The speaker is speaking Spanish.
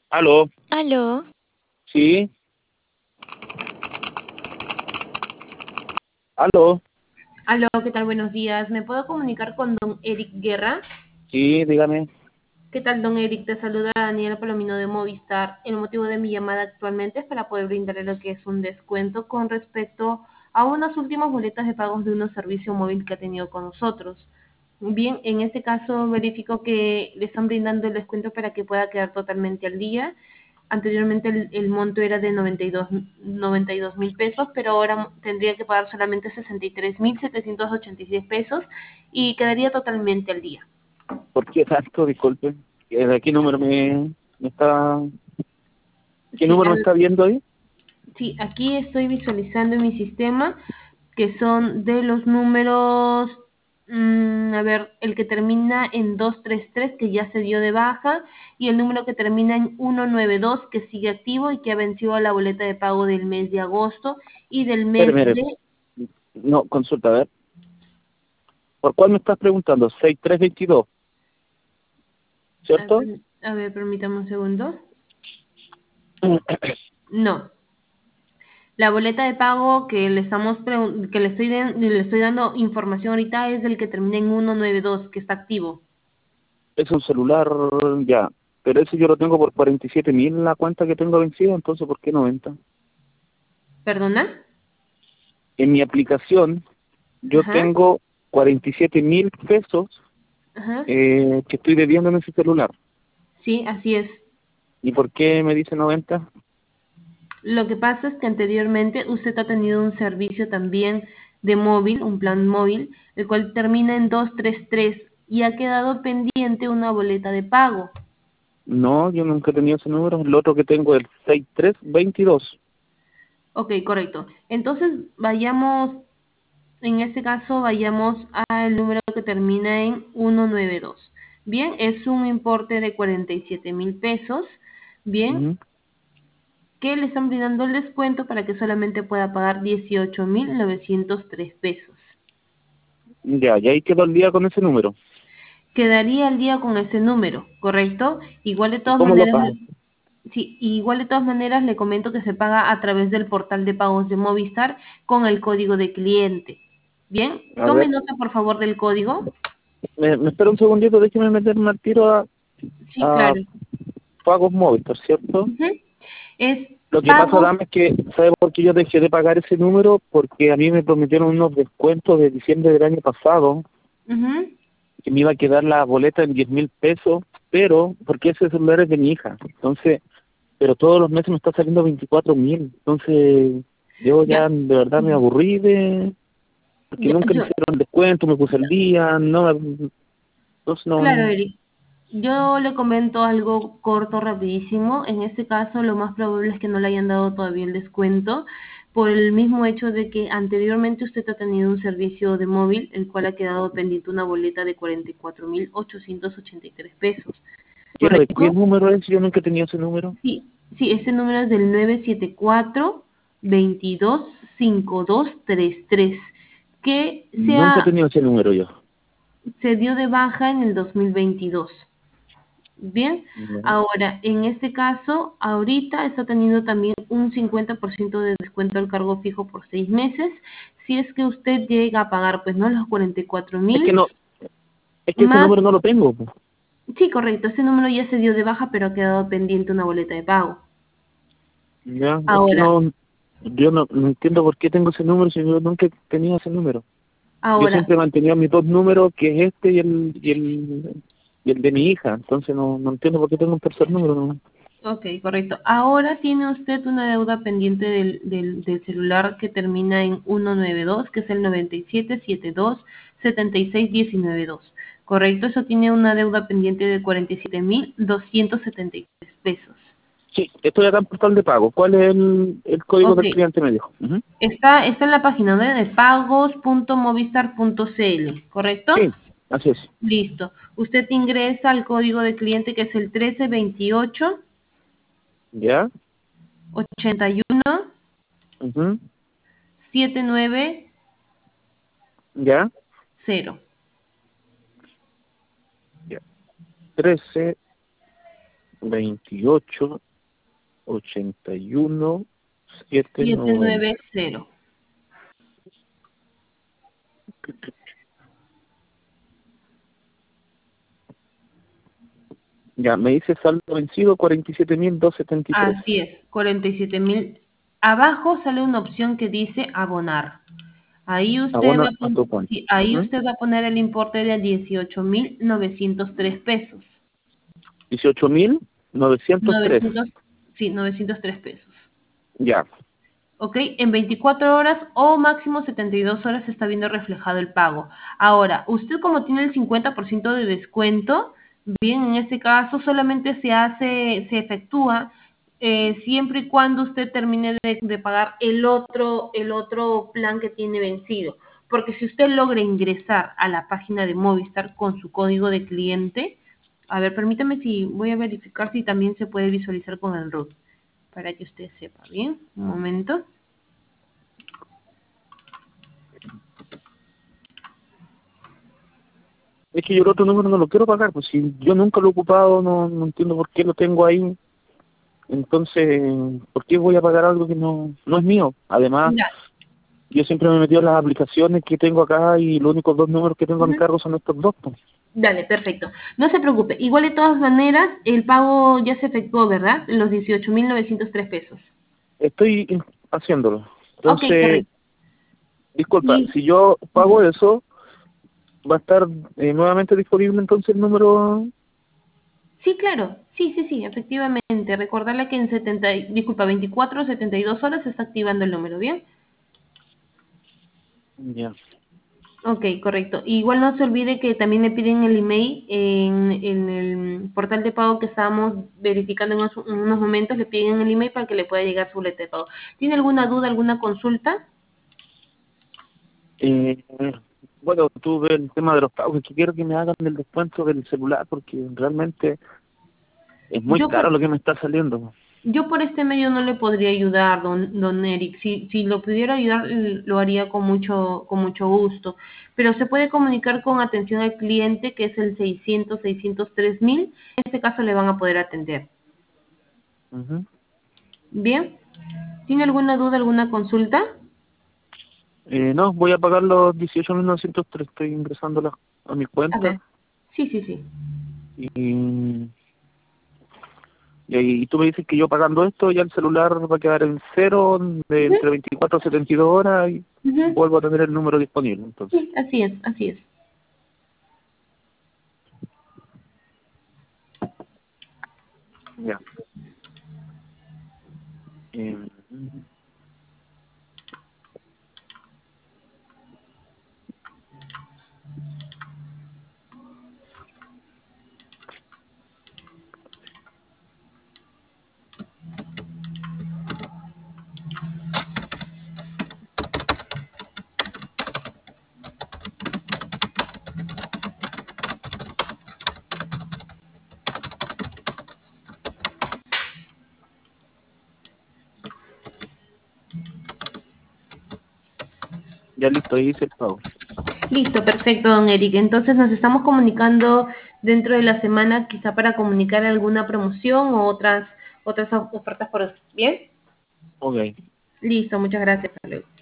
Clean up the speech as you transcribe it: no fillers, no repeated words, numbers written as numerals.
Aló, Aló, sí, aló, Aló, ¿qué tal? Buenos días. ¿Me puedo comunicar con don Eric Guerra? sí, dígame. ¿Qué tal, don Eric? Te saluda Daniela Palomino de Movistar. El motivo de mi llamada actualmente es para poder brindarle lo que es un descuento con respecto a unas últimas boletas de pagos de un servicio móvil que ha tenido con nosotros. Bien, en este caso verifico que le están brindando el descuento para que pueda quedar totalmente al día. Anteriormente el monto era de 92 mil pesos, pero ahora tendría que pagar solamente 63.786 pesos y quedaría totalmente al día. ¿Por qué tanto? Disculpe. ¿De qué número me está, qué Sí, número me está viendo ahí? sí, aquí estoy visualizando en mi sistema que son de los números, a ver, el que termina en 233 que ya se dio de baja y el número que termina en 192 que sigue activo y que ha vencido la boleta de pago del mes de agosto y del Espere, mes mire, de... no, consulta, a ver. ¿Por cuál me estás preguntando? 6322, ¿cierto? A ver, permítame un segundo. No. La boleta de pago que le estoy dando información ahorita es del que termina en 192 que está activo. Es un celular, ya, pero eso yo lo tengo por 47.000 en la cuenta que tengo vencida, entonces ¿por qué 90? ¿Perdona? En mi aplicación yo Ajá, tengo 47.000 pesos ajá. que estoy debiendo en ese celular. Sí, así es. ¿Y por qué me dice 90? Lo que pasa es que anteriormente usted ha tenido un servicio también de móvil, un plan móvil, el cual termina en 233 y ha quedado pendiente una boleta de pago. No, yo nunca he tenido ese número. El otro que tengo es el 6322. Ok, correcto. Entonces vayamos, en este caso vayamos al número que termina en 192. Bien, es un importe de 47.000 pesos. Bien, Ujú. que le están brindando el descuento para que solamente pueda pagar 18.903 pesos. Ya, y ahí quedó el día con ese número. Quedaría al día con ese número, ¿correcto? Igual de ¿Y todas cómo lo maneras, pago? sí, igual de todas maneras le comento que se paga a través del portal de pagos de Movistar con el código de cliente. Bien, A tome ver, nota por favor del código. me espera un segundito, déjeme meterme al tiro Sí, a claro. pagos móviles, ¿cierto? Ujú. Es Lo que pasa, pagos. Dame, es que, ¿sabe por qué yo dejé de pagar ese número? Porque a mí me prometieron unos descuentos de diciembre del año pasado, Ujú. que me iba a quedar la boleta en 10.000 pesos, pero, porque ese celular es de mi hija, entonces, pero todos los meses me está saliendo 24.000, entonces, yo Ya, ya de verdad me aburrí porque ya, nunca me hicieron descuento, me puse el día, no, entonces claro, no, Eric. Yo le comento algo corto, rapidísimo. En este caso, lo más probable es que no le hayan dado todavía el descuento, por el mismo hecho de que anteriormente usted ha tenido un servicio de móvil, el cual ha quedado pendiente una boleta de 44.883 pesos. ya de qué ¿Correcto? número es, yo nunca he tenido ese número, Sí, sí, ese número es del 974-225233, que nunca he tenido ese número yo. se dio de baja en el 2022. Bien, Ya. ahora, en este caso, ahorita está teniendo también un 50% de descuento al cargo fijo por 6 meses. Si es que usted llega a pagar, pues no los cuarenta y cuatro Es que mil no, es que ese más, número no lo tengo, po. sí, correcto, ese número ya se dio de baja, pero ha quedado pendiente una boleta de pago. Ya, es que Ahora, no, yo no entiendo por qué tengo ese número si yo nunca he tenido ese número. Yo ahora, siempre he mantenido mis dos números, que es este y el de mi hija, entonces no entiendo por qué tengo un tercer número, no. ok, correcto. Ahora tiene usted una deuda pendiente del celular que termina en 192, que es el 9772-76192. Correcto, eso tiene una deuda pendiente de 47.273 pesos. Sí, estoy acá en portal de pago. ¿Cuál es el código Ok, del cliente? Me dijo. Ujú. está en la página web de pagos.movistar.cl, ¿correcto? Sí, así es. Listo. Usted ingresa al código de cliente que es el 1328 ¿Ya? 81 Ujú. 790. ¿Ya? Ya. 13, 28 81 790. 790. Ya, me dice saldo vencido 47.273. Así es, 47.000. Abajo sale una opción que dice abonar. Ahí usted va Abona a a tu cuenta. sí, ahí Ujú. usted va a poner el importe de 18.903 pesos. 18.903. 900, sí, 903 pesos. Ya. ¿Ok? En 24 horas o máximo 72 horas se está viendo reflejado el pago. Ahora, usted como tiene el 50% de descuento, bien, en este caso solamente se efectúa siempre y cuando usted termine de pagar el otro plan que tiene vencido. Porque si usted logra ingresar a la página de Movistar con su código de cliente, a ver, permítame si voy a verificar si también se puede visualizar con el RUT, para que usted sepa, bien, un momento. Es que yo el otro número no lo quiero pagar, pues si yo nunca lo he ocupado, no entiendo por qué lo tengo ahí. Entonces, ¿por qué voy a pagar algo que no es mío? Además, Ya. yo siempre me he metido en las aplicaciones que tengo acá y los únicos dos números que tengo a mi Ujú. cargo son estos dos, pues. Dale, perfecto. No se preocupe. Igual de todas maneras, el pago ya se efectuó, ¿verdad? Los 18.903 pesos. Estoy haciéndolo. Ok, Entonces, correcto. disculpa, Y si yo pago eso, va a estar nuevamente disponible entonces el número. sí, claro. Sí, sí, sí, efectivamente. Recordarle que en 24 o 72 horas se está activando el número, ¿bien? Ya. Ok, correcto. Igual no se olvide que también le piden el email en el portal de pago que estábamos verificando en unos momentos, le piden el email para que le pueda llegar su boleta de pago. ¿Tiene alguna duda, alguna consulta? Eh, bueno, tú ves el tema de los pagos, que quiero que me hagan el descuento del celular porque realmente es muy Yo caro por, lo que me está saliendo. yo por este medio no le podría ayudar, don Eric. Si lo pudiera ayudar, lo haría con mucho gusto. Pero se puede comunicar con atención al cliente, que es el 603.000. En este caso le van a poder atender. Ujú. Bien. ¿Tiene alguna duda, alguna consulta? No, voy a pagar los 18.903, estoy ingresando a mi A cuenta ver. Sí, sí, sí. y, y tú me dices que yo pagando esto ya el celular va a quedar en cero de Ujú, entre 24 y 72 horas y ujú. vuelvo a tener el número disponible entonces. Sí, así es, así es. Ya. Eh, ya listo, ahí hice el pago. Listo, perfecto, don Eric. Entonces nos estamos comunicando dentro de la semana, quizá para comunicar alguna promoción o otras ofertas por... ¿Bien? Ok. Listo, muchas gracias. Hasta luego.